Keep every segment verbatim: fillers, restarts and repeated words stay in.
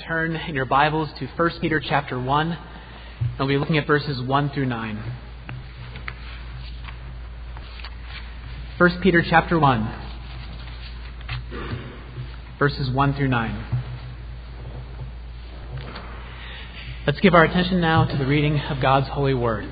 turn in your Bibles to First Peter chapter one. We'll be looking at verses one through nine. First Peter chapter one, verses one through nine. Let's give our attention now to the reading of God's holy word.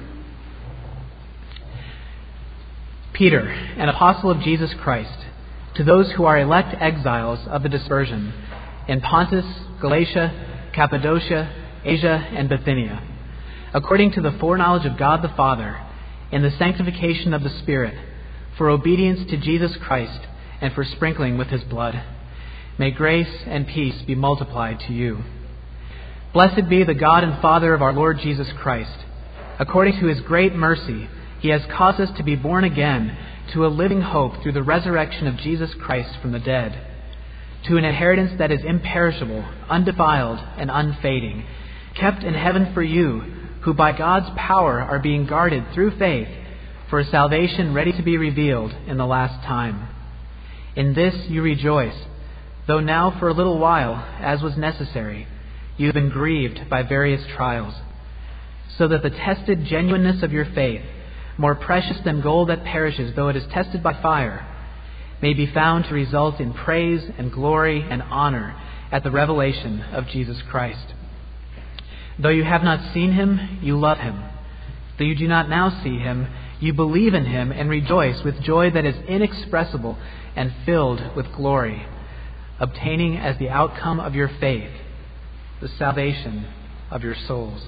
Peter, an apostle of Jesus Christ, to those who are elect exiles of the dispersion in Pontus, Galatia, Cappadocia, Asia, and Bithynia, according to the foreknowledge of God the Father, in the sanctification of the Spirit, for obedience to Jesus Christ, and for sprinkling with his blood. May grace and peace be multiplied to you. Blessed be the God and Father of our Lord Jesus Christ. According to his great mercy, he has caused us to be born again to a living hope through the resurrection of Jesus Christ from the dead, to an inheritance that is imperishable, undefiled, and unfading, kept in heaven for you, who by God's power are being guarded through faith for a salvation ready to be revealed in the last time. In this you rejoice, though now for a little while, as was necessary, you have been grieved by various trials, so that the tested genuineness of your faith, more precious than gold that perishes though it is tested by fire, may be found to result in praise and glory and honor at the revelation of Jesus Christ. Though you have not seen him, you love him. Though you do not now see him, you believe in him and rejoice with joy that is inexpressible and filled with glory, obtaining as the outcome of your faith the salvation of your souls.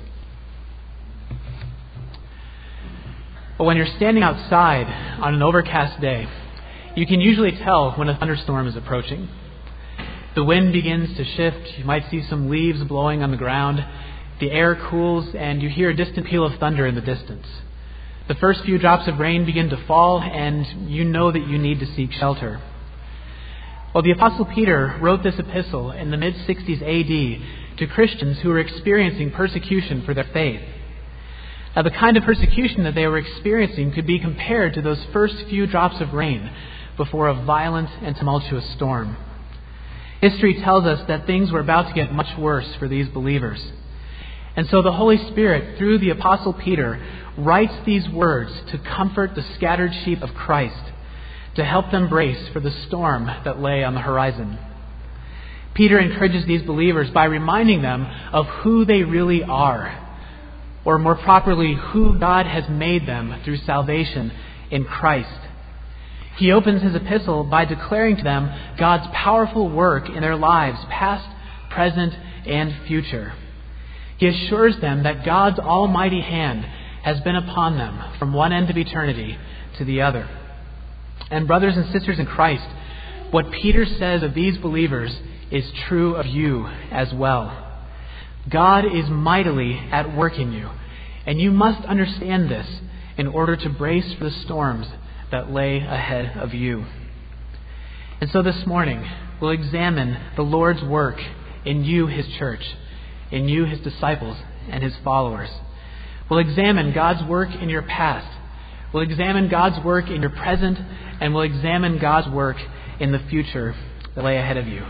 But when you're standing outside on an overcast day, you can usually tell when a thunderstorm is approaching. The wind begins to shift. You might see some leaves blowing on the ground. The air cools, and you hear a distant peal of thunder in the distance. The first few drops of rain begin to fall, and you know that you need to seek shelter. Well, the Apostle Peter wrote this epistle in the mid-sixties A D to Christians who were experiencing persecution for their faith. Now, the kind of persecution that they were experiencing could be compared to those first few drops of rain before a violent and tumultuous storm. History tells us that things were about to get much worse for these believers. And so the Holy Spirit, through the Apostle Peter, writes these words to comfort the scattered sheep of Christ, to help them brace for the storm that lay on the horizon. Peter encourages these believers by reminding them of who they really are, or more properly, who God has made them through salvation in Christ. He opens his epistle by declaring to them God's powerful work in their lives, past, present, and future. He assures them that God's almighty hand has been upon them from one end of eternity to the other. And brothers and sisters in Christ, what Peter says of these believers is true of you as well. God is mightily at work in you, and you must understand this in order to brace for the storms that lay ahead of you. And so this morning, we'll examine the Lord's work in you, his church, in you, his disciples, and his followers. We'll examine God's work in your past. We'll examine God's work in your present, and we'll examine God's work in the future that lay ahead of you.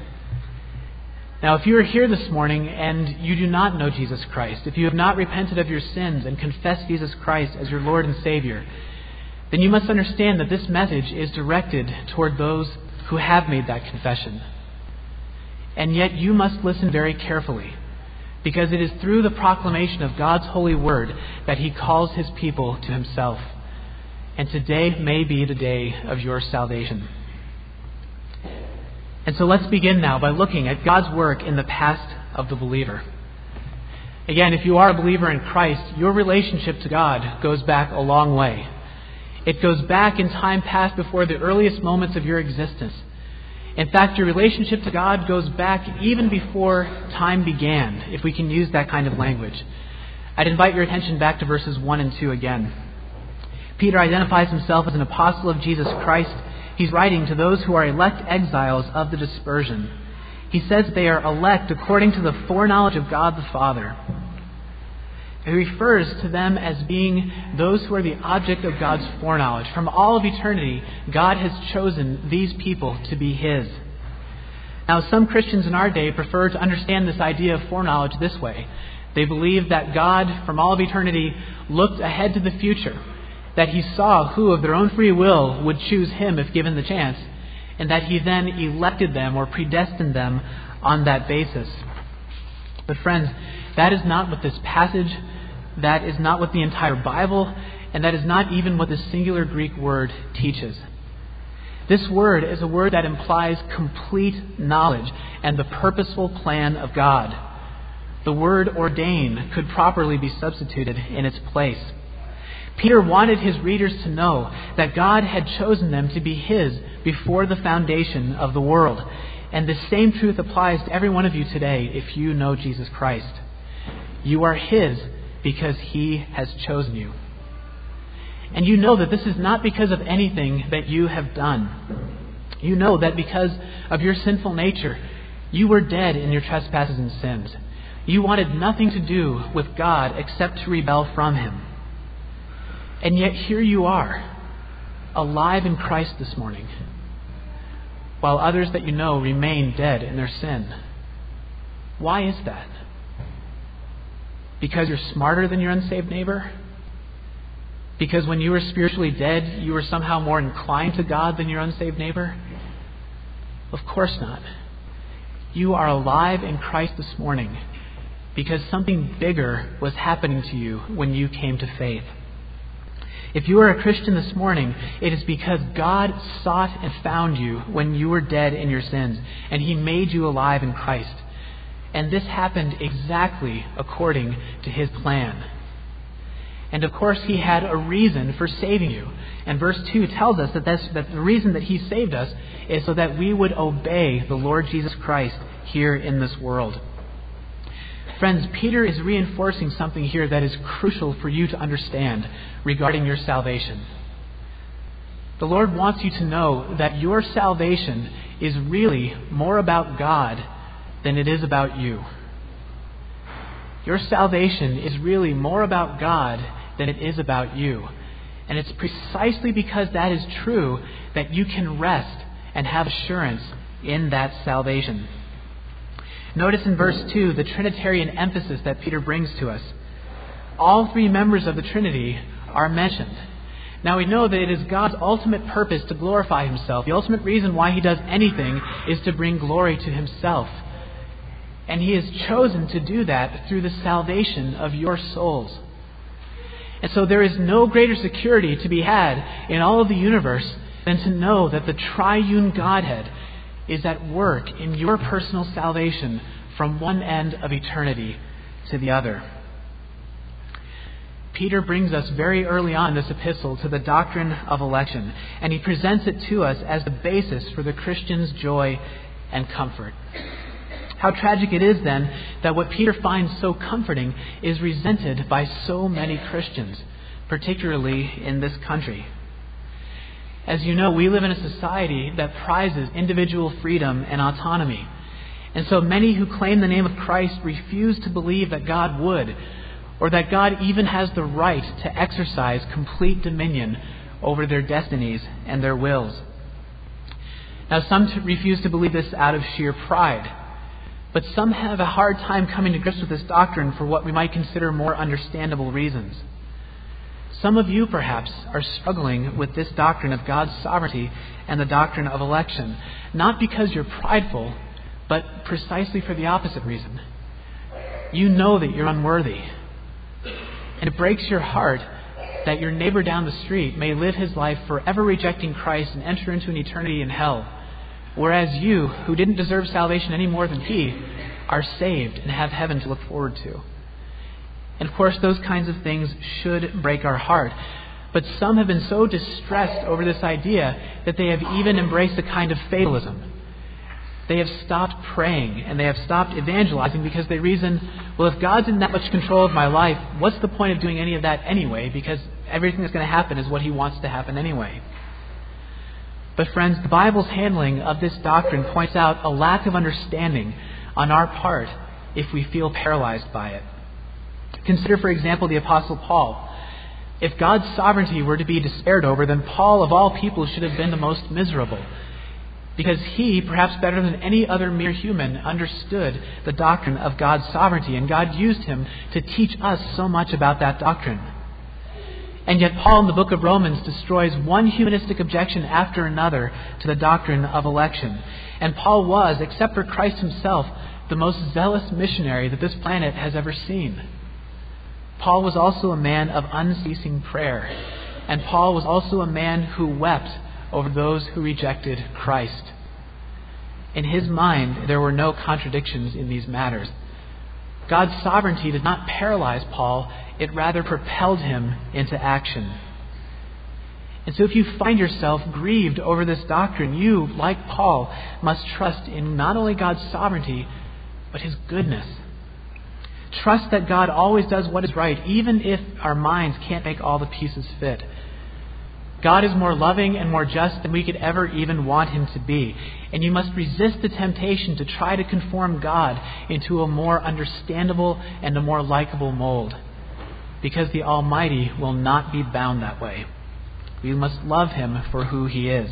Now, if you are here this morning and you do not know Jesus Christ, if you have not repented of your sins and confessed Jesus Christ as your Lord and Savior, then you must understand that this message is directed toward those who have made that confession. And yet you must listen very carefully, because it is through the proclamation of God's holy word that he calls his people to himself. And today may be the day of your salvation. And so let's begin now by looking at God's work in the past of the believer. Again, if you are a believer in Christ, your relationship to God goes back a long way. It goes back in time past before the earliest moments of your existence. In fact, your relationship to God goes back even before time began, if we can use that kind of language. I'd invite your attention back to verses one and two again. Peter identifies himself as an apostle of Jesus Christ. He's writing to those who are elect exiles of the dispersion. He says they are elect according to the foreknowledge of God the Father. He refers to them as being those who are the object of God's foreknowledge. From all of eternity, God has chosen these people to be his. Now, some Christians in our day prefer to understand this idea of foreknowledge this way. They believe that God, from all of eternity, looked ahead to the future, that he saw who of their own free will would choose him if given the chance, and that he then elected them or predestined them on that basis. But friends, that is not what this passage, that is not what the entire Bible, and that is not even what the singular Greek word teaches. This word is a word that implies complete knowledge and the purposeful plan of God. The word ordain could properly be substituted in its place. Peter wanted his readers to know that God had chosen them to be his before the foundation of the world. And the same truth applies to every one of you today if you know Jesus Christ. You are his because he has chosen you. And you know that this is not because of anything that you have done. You know that because of your sinful nature, you were dead in your trespasses and sins. You wanted nothing to do with God except to rebel from him. And yet here you are, alive in Christ this morning, while others that you know remain dead in their sin. Why is that? Because you're smarter than your unsaved neighbor? Because when you were spiritually dead, you were somehow more inclined to God than your unsaved neighbor? Of course not. You are alive in Christ this morning because something bigger was happening to you when you came to faith. If you are a Christian this morning, it is because God sought and found you when you were dead in your sins, and he made you alive in Christ. And this happened exactly according to his plan. And of course, he had a reason for saving you. And verse two tells us that, that's, that the reason that he saved us is so that we would obey the Lord Jesus Christ here in this world. Friends, Peter is reinforcing something here that is crucial for you to understand regarding your salvation. The Lord wants you to know that your salvation is really more about God than it is about you. Your salvation is really more about God than it is about you. And it's precisely because that is true that you can rest and have assurance in that salvation. Notice in verse two the Trinitarian emphasis that Peter brings to us. All three members of the Trinity are mentioned. Now we know that it is God's ultimate purpose to glorify himself. The ultimate reason why he does anything is to bring glory to himself. And he has chosen to do that through the salvation of your souls. And so there is no greater security to be had in all of the universe than to know that the triune Godhead is at work in your personal salvation from one end of eternity to the other. Peter brings us very early on in this epistle to the doctrine of election, and he presents it to us as the basis for the Christian's joy and comfort. How tragic it is then that what Peter finds so comforting is resented by so many Christians, particularly in this country. As you know, we live in a society that prizes individual freedom and autonomy. And so many who claim the name of Christ refuse to believe that God would, or that God even has the right to exercise complete dominion over their destinies and their wills. Now, some t- refuse to believe this out of sheer pride. But some have a hard time coming to grips with this doctrine for what we might consider more understandable reasons. Some of you, perhaps, are struggling with this doctrine of God's sovereignty and the doctrine of election, not because you're prideful, but precisely for the opposite reason. You know that you're unworthy. And it breaks your heart that your neighbor down the street may live his life forever rejecting Christ and enter into an eternity in hell, whereas you, who didn't deserve salvation any more than he, are saved and have heaven to look forward to. And of course, those kinds of things should break our heart. But some have been so distressed over this idea that they have even embraced a kind of fatalism. They have stopped praying and they have stopped evangelizing because they reason, well, if God's in that much control of my life, what's the point of doing any of that anyway? Because everything that's going to happen is what he wants to happen anyway. But friends, the Bible's handling of this doctrine points out a lack of understanding on our part if we feel paralyzed by it. Consider, for example, the Apostle Paul. If God's sovereignty were to be despaired over, then Paul, of all people, should have been the most miserable. because he, perhaps better than any other mere human, understood the doctrine of God's sovereignty, and God used him to teach us so much about that doctrine. And yet Paul in the book of Romans destroys one humanistic objection after another to the doctrine of election. And Paul was, except for Christ himself, the most zealous missionary that this planet has ever seen. Paul was also a man of unceasing prayer. And Paul was also a man who wept over those who rejected Christ. In his mind, there were no contradictions in these matters. God's sovereignty did not paralyze Paul, it rather propelled him into action. And so if you find yourself grieved over this doctrine, you, like Paul, must trust in not only God's sovereignty, but his goodness. Trust that God always does what is right, even if our minds can't make all the pieces fit. God is more loving and more just than we could ever even want him to be. And you must resist the temptation to try to conform God into a more understandable and a more likable mold, because the Almighty will not be bound that way. We must love him for who he is.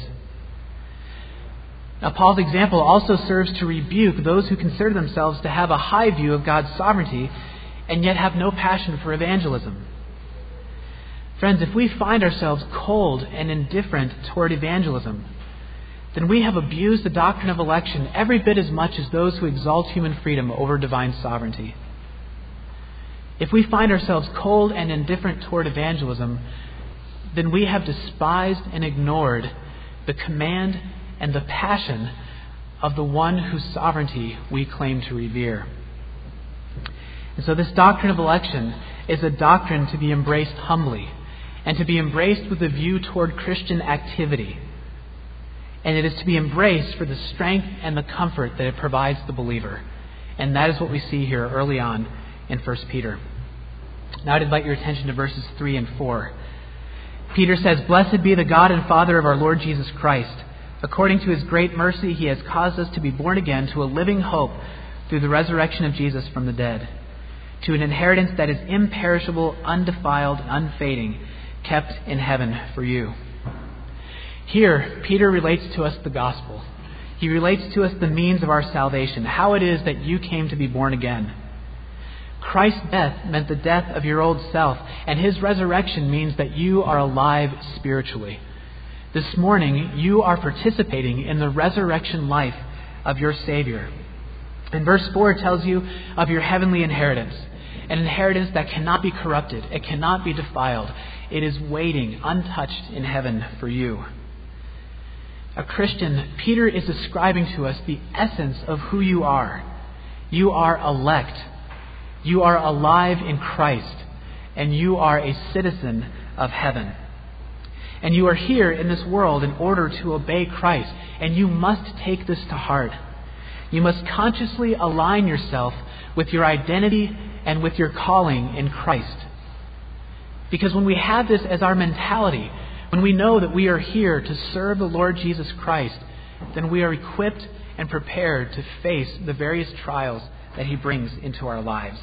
Now, Paul's example also serves to rebuke those who consider themselves to have a high view of God's sovereignty and yet have no passion for evangelism. Friends, if we find ourselves cold and indifferent toward evangelism, then we have abused the doctrine of election every bit as much as those who exalt human freedom over divine sovereignty. If we find ourselves cold and indifferent toward evangelism, then we have despised and ignored the command and the passion of the one whose sovereignty we claim to revere. And so this doctrine of election is a doctrine to be embraced humbly and to be embraced with a view toward Christian activity. And it is to be embraced for the strength and the comfort that it provides the believer. And that is what we see here early on in First Peter. Now I'd invite your attention to verses three and four. Peter says, "Blessed be the God and Father of our Lord Jesus Christ. According to his great mercy, he has caused us to be born again to a living hope through the resurrection of Jesus from the dead, to an inheritance that is imperishable, undefiled, unfading, kept in heaven for you." Here, Peter relates to us the gospel. He relates to us the means of our salvation, how it is that you came to be born again. Christ's death meant the death of your old self, and his resurrection means that you are alive spiritually. This morning, you are participating in the resurrection life of your Savior. And verse four tells you of your heavenly inheritance, an inheritance that cannot be corrupted, it cannot be defiled. It is waiting, untouched in heaven for you. A Christian, Peter is describing to us the essence of who you are. You are elect. You are alive in Christ. And you are a citizen of heaven. And you are here in this world in order to obey Christ. And you must take this to heart. You must consciously align yourself with your identity and with your calling in Christ. Because when we have this as our mentality, when we know that we are here to serve the Lord Jesus Christ, then we are equipped and prepared to face the various trials that he brings into our lives.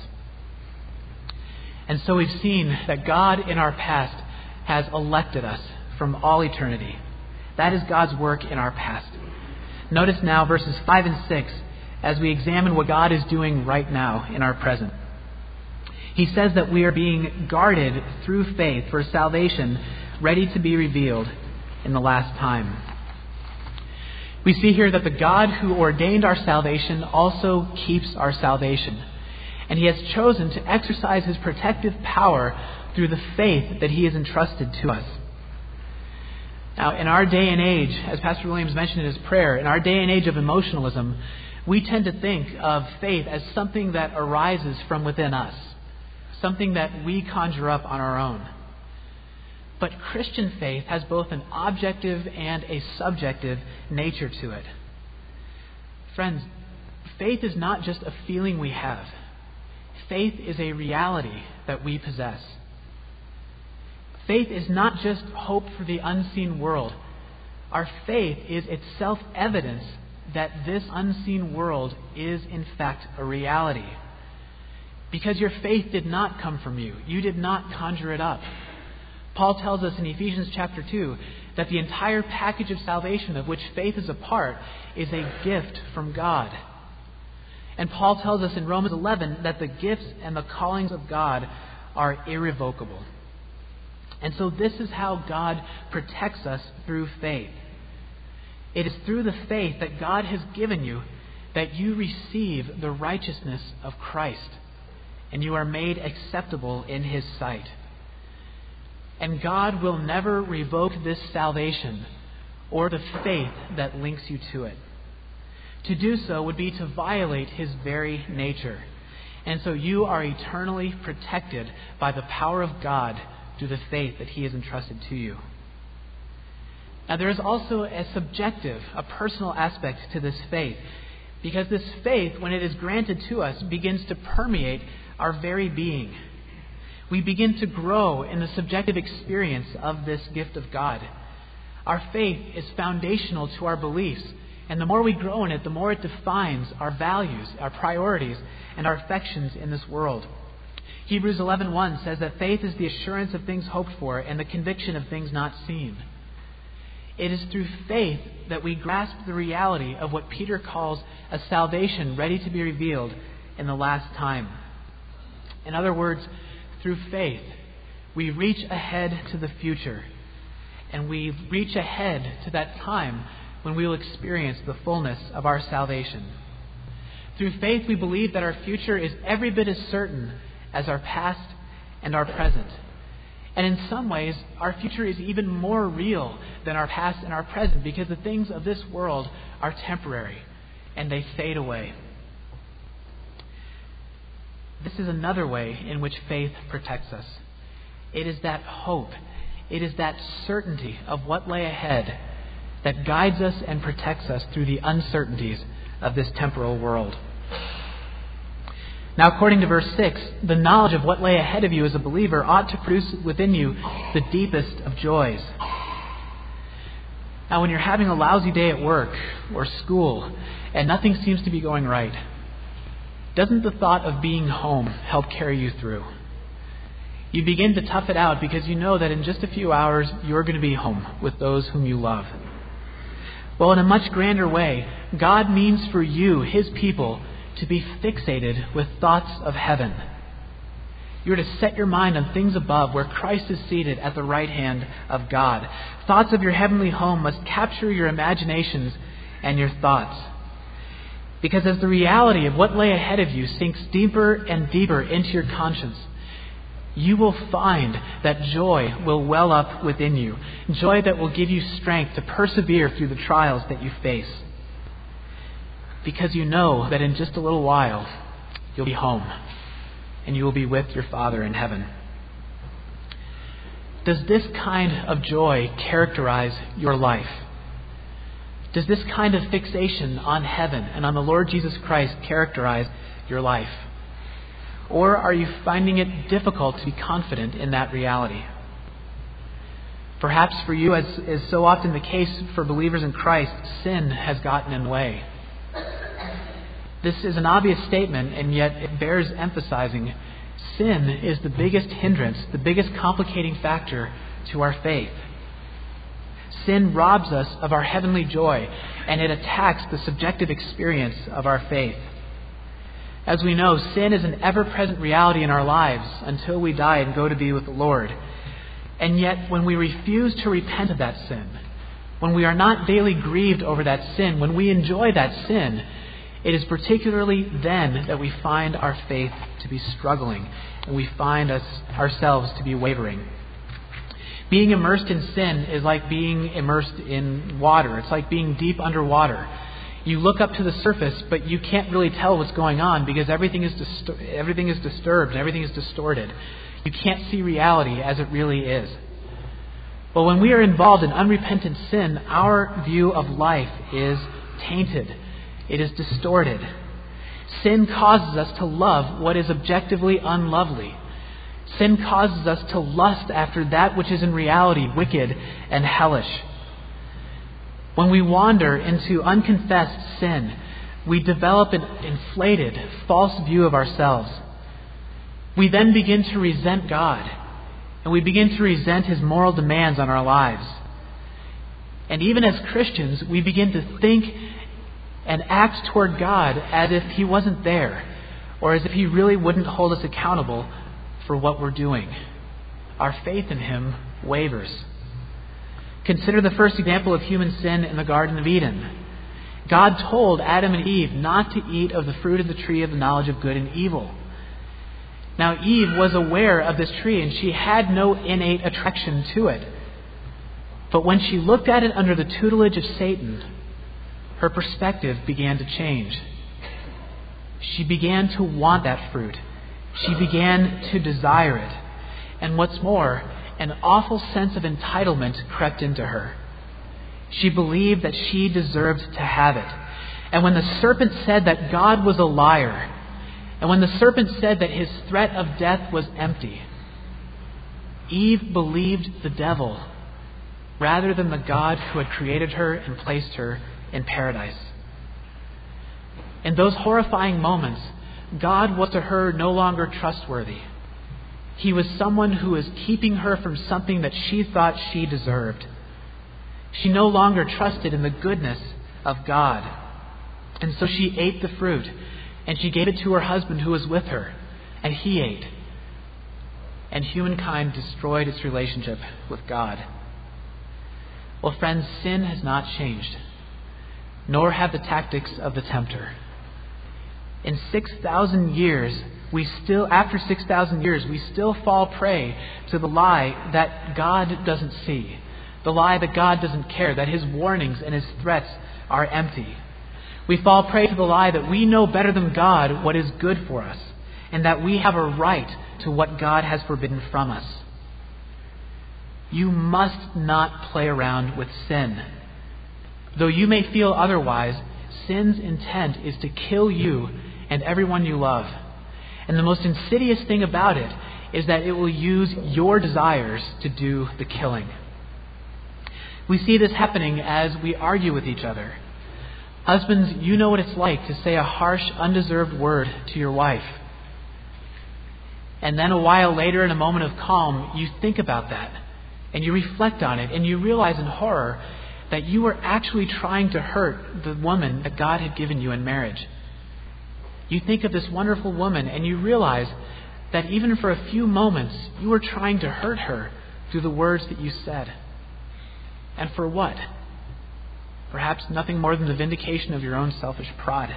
And so we've seen that God in our past has elected us from all eternity. That is God's work in our past. Notice now verses five and six as we examine what God is doing right now in our present. He says that we are being guarded through faith for salvation ready to be revealed in the last time. We see here that the God who ordained our salvation also keeps our salvation. And he has chosen to exercise his protective power through the faith that he has entrusted to us. Now, in our day and age, as Pastor Williams mentioned in his prayer, in our day and age of emotionalism, we tend to think of faith as something that arises from within us, something that we conjure up on our own. But Christian faith has both an objective and a subjective nature to it. Friends, faith is not just a feeling we have. Faith is a reality that we possess. Faith is not just hope for the unseen world. Our faith is itself evidence that this unseen world is in fact a reality. Because your faith did not come from you. You did not conjure it up. Paul tells us in Ephesians chapter two that the entire package of salvation of which faith is a part is a gift from God. And Paul tells us in Romans eleven that the gifts and the callings of God are irrevocable. And so this is how God protects us through faith. It is through the faith that God has given you that you receive the righteousness of Christ, and you are made acceptable in His sight. And God will never revoke this salvation or the faith that links you to it. To do so would be to violate His very nature. And so you are eternally protected by the power of God through the faith that He has entrusted to you. Now there is also a subjective, a personal aspect to this faith, because this faith, when it is granted to us, begins to permeate our very being. We begin to grow in the subjective experience of this gift of God. Our faith is foundational to our beliefs, and the more we grow in it, the more it defines our values, our priorities, and our affections in this world. Hebrews eleven one says that faith is the assurance of things hoped for and the conviction of things not seen. It is through faith that we grasp the reality of what Peter calls a salvation ready to be revealed in the last time. In other words, through faith, we reach ahead to the future, and we reach ahead to that time when we will experience the fullness of our salvation. Through faith, we believe that our future is every bit as certain as our past and our present. And in some ways, our future is even more real than our past and our present, because the things of this world are temporary and they fade away. This is another way in which faith protects us. It is that hope, it is that certainty of what lay ahead that guides us and protects us through the uncertainties of this temporal world. Now, according to verse six, the knowledge of what lay ahead of you as a believer ought to produce within you the deepest of joys. Now, when you're having a lousy day at work or school and nothing seems to be going right, doesn't the thought of being home help carry you through? You begin to tough it out because you know that in just a few hours you're going to be home with those whom you love. Well, in a much grander way, God means for you, His people, to be fixated with thoughts of heaven. You're to set your mind on things above, where Christ is seated at the right hand of God. Thoughts of your heavenly home must capture your imaginations and your thoughts. Because as the reality of what lay ahead of you sinks deeper and deeper into your conscience, you will find that joy will well up within you. Joy that will give you strength to persevere through the trials that you face. Because you know that in just a little while, you'll be home and you will be with your Father in heaven. Does this kind of joy characterize your life? Does this kind of fixation on heaven and on the Lord Jesus Christ characterize your life? Or are you finding it difficult to be confident in that reality? Perhaps for you, as is so often the case for believers in Christ, sin has gotten in the way. This is an obvious statement, and yet it bears emphasizing. Sin is the biggest hindrance, the biggest complicating factor to our faith. Sin robs us of our heavenly joy, and it attacks the subjective experience of our faith. As we know, sin is an ever-present reality in our lives until we die and go to be with the Lord. And yet, when we refuse to repent of that sin, when we are not daily grieved over that sin, when we enjoy that sin, it is particularly then that we find our faith to be struggling, and we find us ourselves to be wavering. Being immersed in sin is like being immersed in water. It's like being deep underwater. You look up to the surface, but you can't really tell what's going on because everything is dist- everything is disturbed and everything is distorted. You can't see reality as it really is. But when we are involved in unrepentant sin, our view of life is tainted. It is distorted. Sin causes us to love what is objectively unlovely. Sin causes us to lust after that which is in reality wicked and hellish. When we wander into unconfessed sin, we develop an inflated, false view of ourselves. We then begin to resent God, and we begin to resent His moral demands on our lives. And even as Christians, we begin to think and act toward God as if He wasn't there, or as if He really wouldn't hold us accountable for what we're doing. Our faith in Him wavers. Consider the first example of human sin in the Garden of Eden. God told Adam and Eve not to eat of the fruit of the tree of the knowledge of good and evil. Now Eve was aware of this tree and she had no innate attraction to it. But when she looked at it under the tutelage of Satan, her perspective began to change. She began to want that fruit. She began to desire it. And what's more, an awful sense of entitlement crept into her. She believed that she deserved to have it. And when the serpent said that God was a liar, and when the serpent said that his threat of death was empty, Eve believed the devil rather than the God who had created her and placed her in paradise. In those horrifying moments, God was to her no longer trustworthy. He was someone who was keeping her from something that she thought she deserved. She no longer trusted in the goodness of God. And so she ate the fruit, and she gave it to her husband who was with her, and he ate. And humankind destroyed its relationship with God. Well, friends, sin has not changed, nor have the tactics of the tempter. In six thousand years, we still, after six thousand years, we still fall prey to the lie that God doesn't see, the lie that God doesn't care, that His warnings and His threats are empty. We fall prey to the lie that we know better than God what is good for us, and that we have a right to what God has forbidden from us. You must not play around with sin. Though you may feel otherwise, sin's intent is to kill you and everyone you love. And the most insidious thing about it is that it will use your desires to do the killing. We see this happening as we argue with each other. Husbands, you know what it's like to say a harsh, undeserved word to your wife. And then a while later, in a moment of calm, you think about that. And you reflect on it, and you realize in horror that you were actually trying to hurt the woman that God had given you in marriage. You think of this wonderful woman, and you realize that even for a few moments, you were trying to hurt her through the words that you said. And for what? Perhaps nothing more than the vindication of your own selfish pride.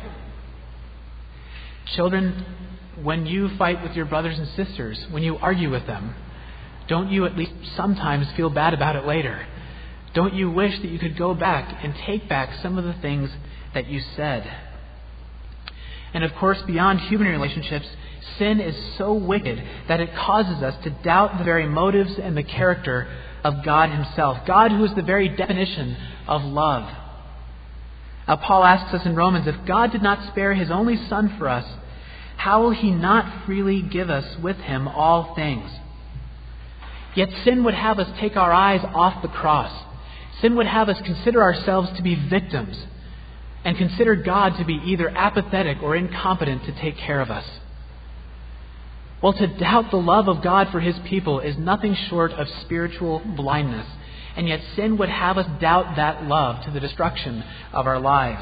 Children, when you fight with your brothers and sisters, when you argue with them, don't you at least sometimes feel bad about it later? Don't you wish that you could go back and take back some of the things that you said? And of course, beyond human relationships, sin is so wicked that it causes us to doubt the very motives and the character of God Himself. God, who is the very definition of love. Now, Paul asks us in Romans, if God did not spare His only Son for us, how will He not freely give us with Him all things? Yet sin would have us take our eyes off the cross. Sin would have us consider ourselves to be victims and consider God to be either apathetic or incompetent to take care of us. Well, to doubt the love of God for His people is nothing short of spiritual blindness. And yet sin would have us doubt that love to the destruction of our lives.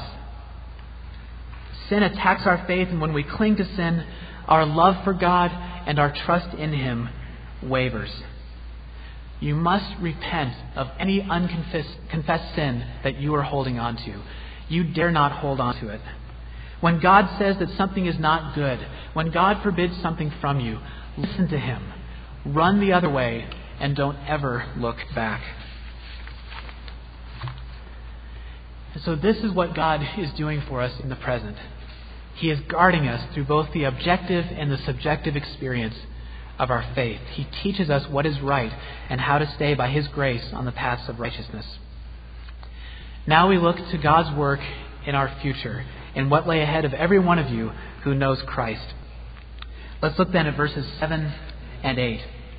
Sin attacks our faith, and when we cling to sin, our love for God and our trust in Him wavers. You must repent of any unconfessed confessed sin that you are holding on to. You dare not hold on to it. When God says that something is not good, when God forbids something from you, listen to Him. Run the other way and don't ever look back. And so this is what God is doing for us in the present. He is guarding us through both the objective and the subjective experience of our faith. He teaches us what is right and how to stay by His grace on the paths of righteousness. Now we look to God's work in our future and what lay ahead of every one of you who knows Christ. Let's look then at verses seven and eight.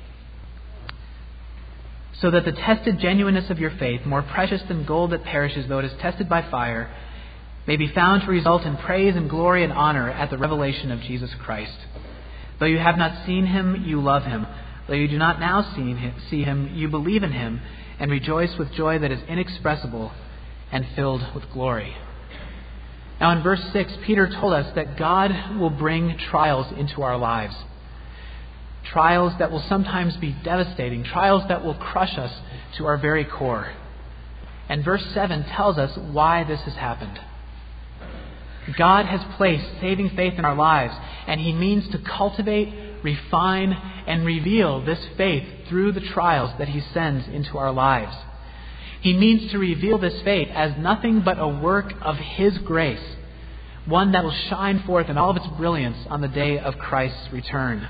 So that the tested genuineness of your faith, more precious than gold that perishes though it is tested by fire, may be found to result in praise and glory and honor at the revelation of Jesus Christ. Though you have not seen Him, you love Him. Though you do not now see Him, you believe in Him, and rejoice with joy that is inexpressible and filled with glory. Now in verse six, Peter told us that God will bring trials into our lives. Trials that will sometimes be devastating, trials that will crush us to our very core. And verse seven tells us why this has happened. God has placed saving faith in our lives, and He means to cultivate, refine, and reveal this faith through the trials that He sends into our lives. He means to reveal this faith as nothing but a work of His grace, one that will shine forth in all of its brilliance on the day of Christ's return.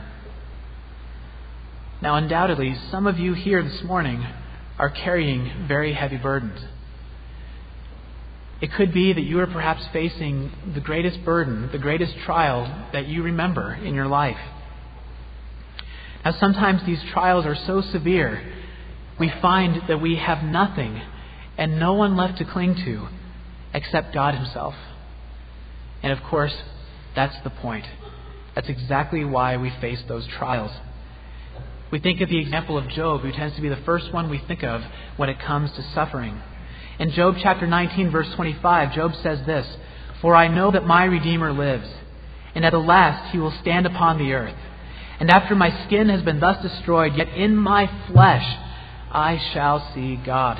Now, undoubtedly, some of you here this morning are carrying very heavy burdens. It could be that you are perhaps facing the greatest burden, the greatest trial that you remember in your life. Now, sometimes these trials are so severe, we find that we have nothing and no one left to cling to except God Himself. And of course, that's the point. That's exactly why we face those trials. We think of the example of Job, who tends to be the first one we think of when it comes to suffering. In Job chapter nineteen, verse twenty-five, Job says this, "For I know that my Redeemer lives, and at the last He will stand upon the earth. And after my skin has been thus destroyed, yet in my flesh I shall see God."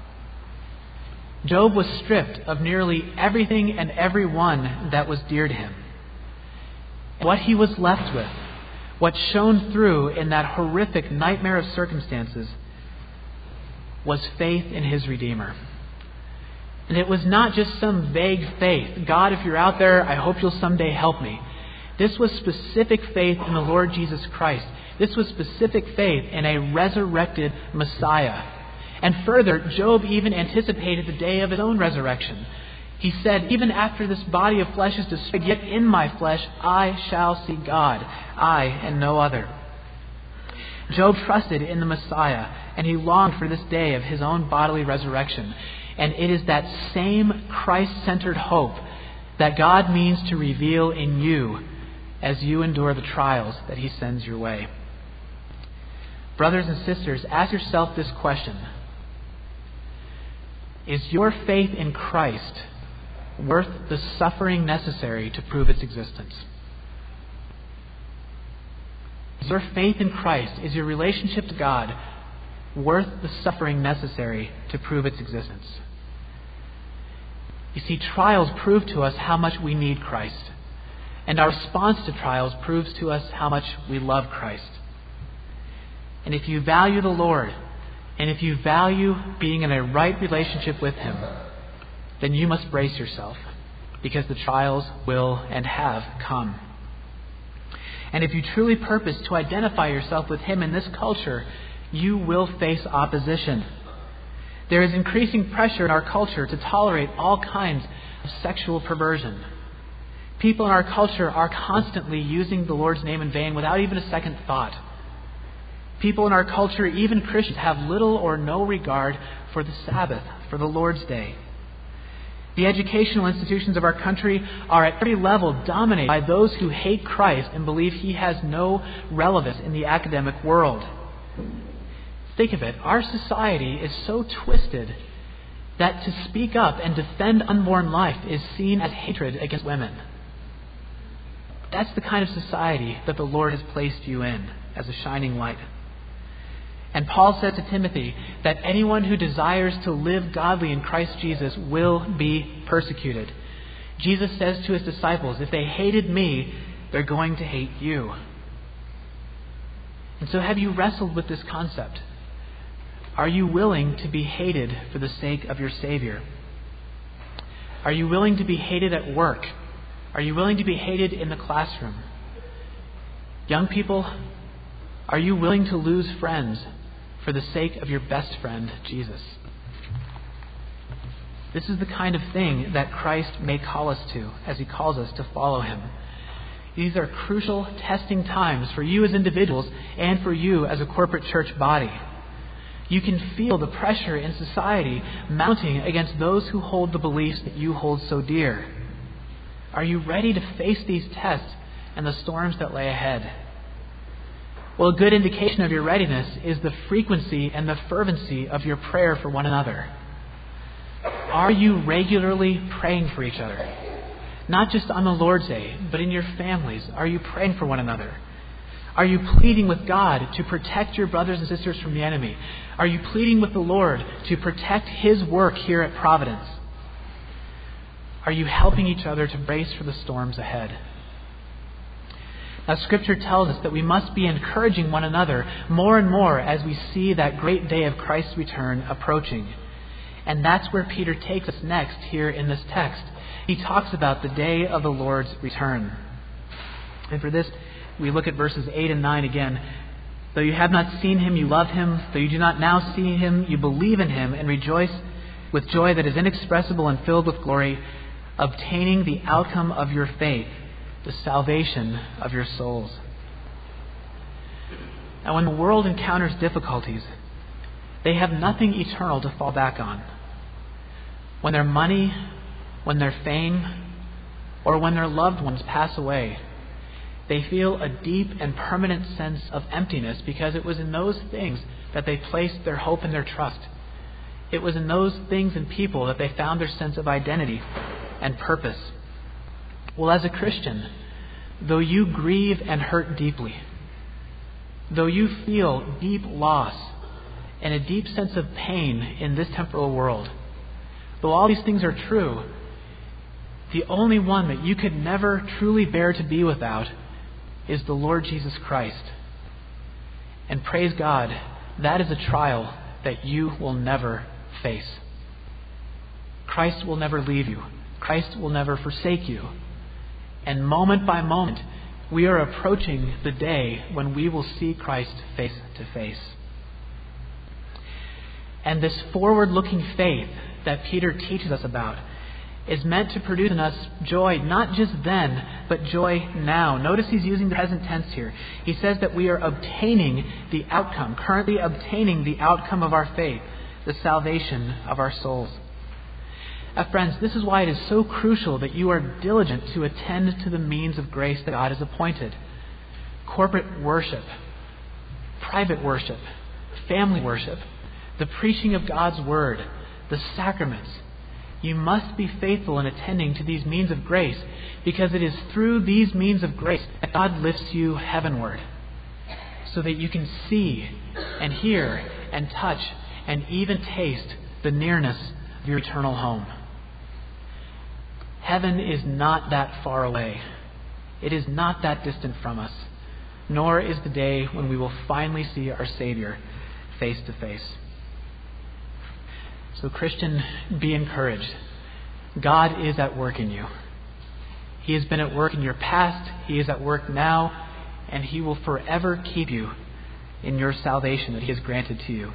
Job was stripped of nearly everything and everyone that was dear to him. What he was left with, what shone through in that horrific nightmare of circumstances, was faith in his Redeemer. And it was not just some vague faith. God, if you're out there, I hope you'll someday help me. This was specific faith in the Lord Jesus Christ. This was specific faith in a resurrected Messiah. And further, Job even anticipated the day of his own resurrection. He said, "Even after this body of flesh is destroyed, yet in my flesh I shall see God, I and no other." Job trusted in the Messiah, and he longed for this day of his own bodily resurrection. And it is that same Christ-centered hope that God means to reveal in you as you endure the trials that He sends your way. Brothers and sisters, ask yourself this question. Is your faith in Christ worth the suffering necessary to prove its existence? Is your faith in Christ, is your relationship to God worth the suffering necessary to prove its existence? You see, trials prove to us how much we need Christ. And our response to trials proves to us how much we love Christ. And if you value the Lord, and if you value being in a right relationship with Him, then you must brace yourself, because the trials will and have come. And if you truly purpose to identify yourself with Him in this culture, you will face opposition. There is increasing pressure in our culture to tolerate all kinds of sexual perversion. People in our culture are constantly using the Lord's name in vain without even a second thought. People in our culture, even Christians, have little or no regard for the Sabbath, for the Lord's Day. The educational institutions of our country are at every level dominated by those who hate Christ and believe He has no relevance in the academic world. Think of it. Our society is so twisted that to speak up and defend unborn life is seen as hatred against women. That's the kind of society that the Lord has placed you in as a shining light. And Paul said to Timothy that anyone who desires to live godly in Christ Jesus will be persecuted. Jesus says to His disciples, if they hated me, they're going to hate you. And so have you wrestled with this concept? Are you willing to be hated for the sake of your Savior? Are you willing to be hated at work? Are you willing to be hated in the classroom? Young people, are you willing to lose friends for the sake of your best friend, Jesus? This is the kind of thing that Christ may call us to as He calls us to follow Him. These are crucial testing times for you as individuals and for you as a corporate church body. You can feel the pressure in society mounting against those who hold the beliefs that you hold so dear. Are you ready to face these tests and the storms that lay ahead? Well, a good indication of your readiness is the frequency and the fervency of your prayer for one another. Are you regularly praying for each other? Not just on the Lord's Day, but in your families. Are you praying for one another? Are you pleading with God to protect your brothers and sisters from the enemy? Are you pleading with the Lord to protect His work here at Providence? Are you helping each other to brace for the storms ahead? Now, Scripture tells us that we must be encouraging one another more and more as we see that great day of Christ's return approaching. And that's where Peter takes us next here in this text. He talks about the day of the Lord's return. And for this, we look at verses eight and nine again. Though you have not seen Him, you love Him. Though you do not now see Him, you believe in Him and rejoice with joy that is inexpressible and filled with glory, obtaining the outcome of your faith, the salvation of your souls. Now, when the world encounters difficulties, they have nothing eternal to fall back on. When their money, when their fame, or when their loved ones pass away, they feel a deep and permanent sense of emptiness because it was in those things that they placed their hope and their trust. It was in those things and people that they found their sense of identity and purpose. Well, as a Christian, though you grieve and hurt deeply, though you feel deep loss and a deep sense of pain in this temporal world, though all these things are true, the only one that you could never truly bear to be without is the Lord Jesus Christ. And praise God, that is a trial that you will never face. Christ will never leave you. Christ will never forsake you. And moment by moment, we are approaching the day when we will see Christ face to face. And this forward-looking faith that Peter teaches us about is meant to produce in us joy, not just then, but joy now. Notice he's using the present tense here. He says that we are obtaining the outcome, currently obtaining the outcome of our faith, the salvation of our souls. Uh, friends, this is why it is so crucial that you are diligent to attend to the means of grace that God has appointed. Corporate worship, private worship, family worship, the preaching of God's Word, the sacraments. You must be faithful in attending to these means of grace, because it is through these means of grace that God lifts you heavenward, so that you can see and hear and touch and even taste the nearness of your eternal home. Heaven is not that far away. It is not that distant from us, nor is the day when we will finally see our Savior face to face. So, Christian, be encouraged. God is at work in you. He has been at work in your past. He is at work now. And He will forever keep you in your salvation that He has granted to you.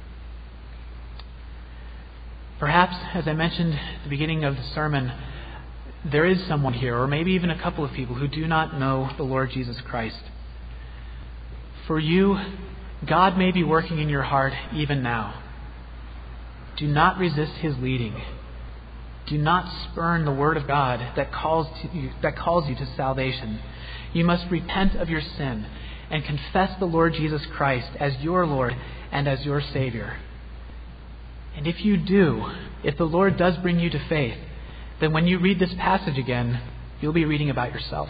Perhaps, as I mentioned at the beginning of the sermon, there is someone here, or maybe even a couple of people, who do not know the Lord Jesus Christ. For you, God may be working in your heart even now. Do not resist His leading. Do not spurn the Word of God that calls to you, that calls you to salvation. You must repent of your sin and confess the Lord Jesus Christ as your Lord and as your Savior. And if you do, if the Lord does bring you to faith, then when you read this passage again, you'll be reading about yourself.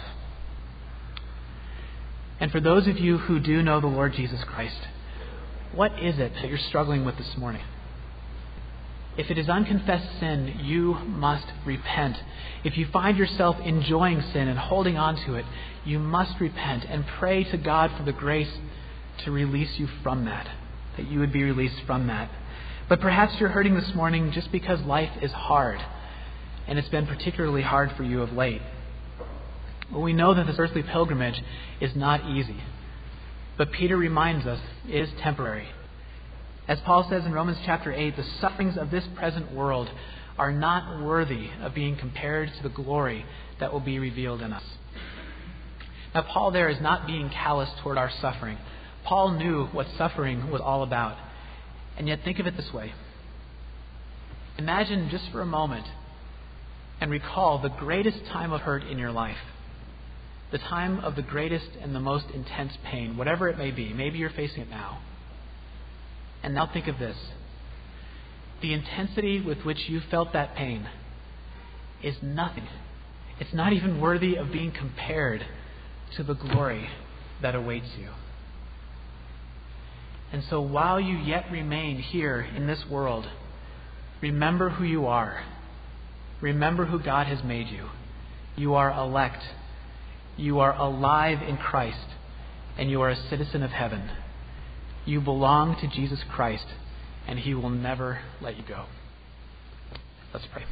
And for those of you who do know the Lord Jesus Christ, what is it that you're struggling with this morning? If it is unconfessed sin, you must repent. If you find yourself enjoying sin and holding on to it, you must repent and pray to God for the grace to release you from that, that you would be released from that. But perhaps you're hurting this morning just because life is hard, and it's been particularly hard for you of late. Well, we know that this earthly pilgrimage is not easy, but Peter reminds us it is temporary. As Paul says in Romans chapter eight, the sufferings of this present world are not worthy of being compared to the glory that will be revealed in us. Now, Paul there is not being callous toward our suffering. Paul knew what suffering was all about. And yet think of it this way. Imagine just for a moment and recall the greatest time of hurt in your life. the time of the greatest and the most intense pain, whatever it may be. Maybe you're facing it now. And now think of this. The intensity with which you felt that pain is nothing. It's not even worthy of being compared to the glory that awaits you. And so while you yet remain here in this world, remember who you are. Remember who God has made you. You are elect. You are alive in Christ, and you are a citizen of heaven. You belong to Jesus Christ, and He will never let you go. Let's pray.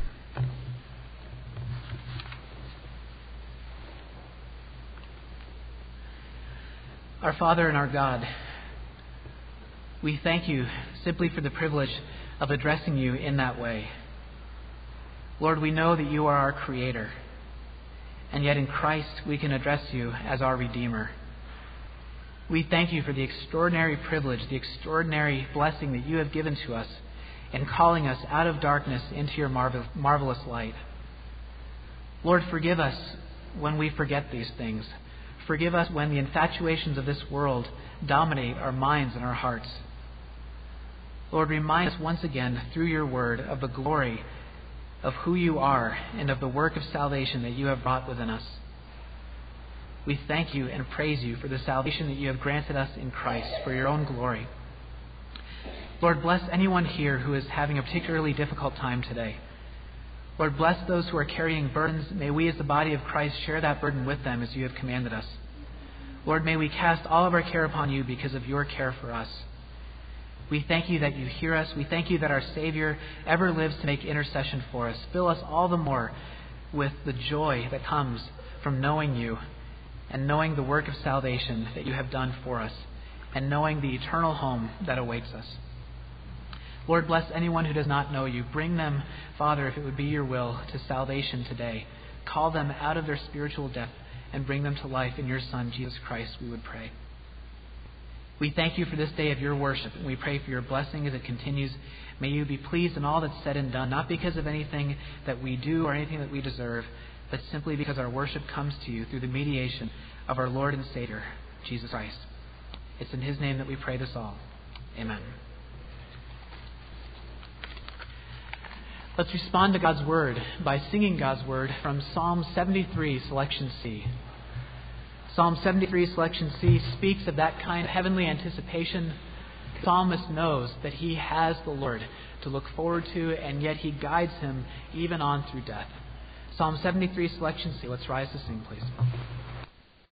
Our Father and our God, we thank you simply for the privilege of addressing you in that way. Lord, we know that you are our Creator, and yet in Christ we can address you as our Redeemer. We thank you for the extraordinary privilege, the extraordinary blessing that you have given to us in calling us out of darkness into your marvel- marvelous light. Lord, forgive us when we forget these things. Forgive us when the infatuations of this world dominate our minds and our hearts. Lord, remind us once again through your word of the glory of who you are and of the work of salvation that you have wrought within us. We thank you and praise you for the salvation that you have granted us in Christ for your own glory. Lord, bless anyone here who is having a particularly difficult time today. Lord, bless those who are carrying burdens. May we as the body of Christ share that burden with them as you have commanded us. Lord, may we cast all of our care upon you because of your care for us. We thank you that you hear us. We thank you that our Savior ever lives to make intercession for us. Fill us all the more with the joy that comes from knowing you and knowing the work of salvation that you have done for us and knowing the eternal home that awaits us. Lord, bless anyone who does not know you. Bring them, Father, if it would be your will, to salvation today. Call them out of their spiritual death and bring them to life in your Son, Jesus Christ, we would pray. We thank you for this day of your worship, and we pray for your blessing as it continues. May you be pleased in all that's said and done, not because of anything that we do or anything that we deserve, but simply because our worship comes to you through the mediation of our Lord and Savior, Jesus Christ. It's in his name that we pray this all. Amen. Let's respond to God's word by singing God's word from Psalm seventy-three, selection C. Psalm seventy-three, selection C speaks of that kind of heavenly anticipation. The psalmist knows that he has the Lord to look forward to, and yet he guides him even on through death. Psalm seventy-three, selection C. Let's rise to sing, please.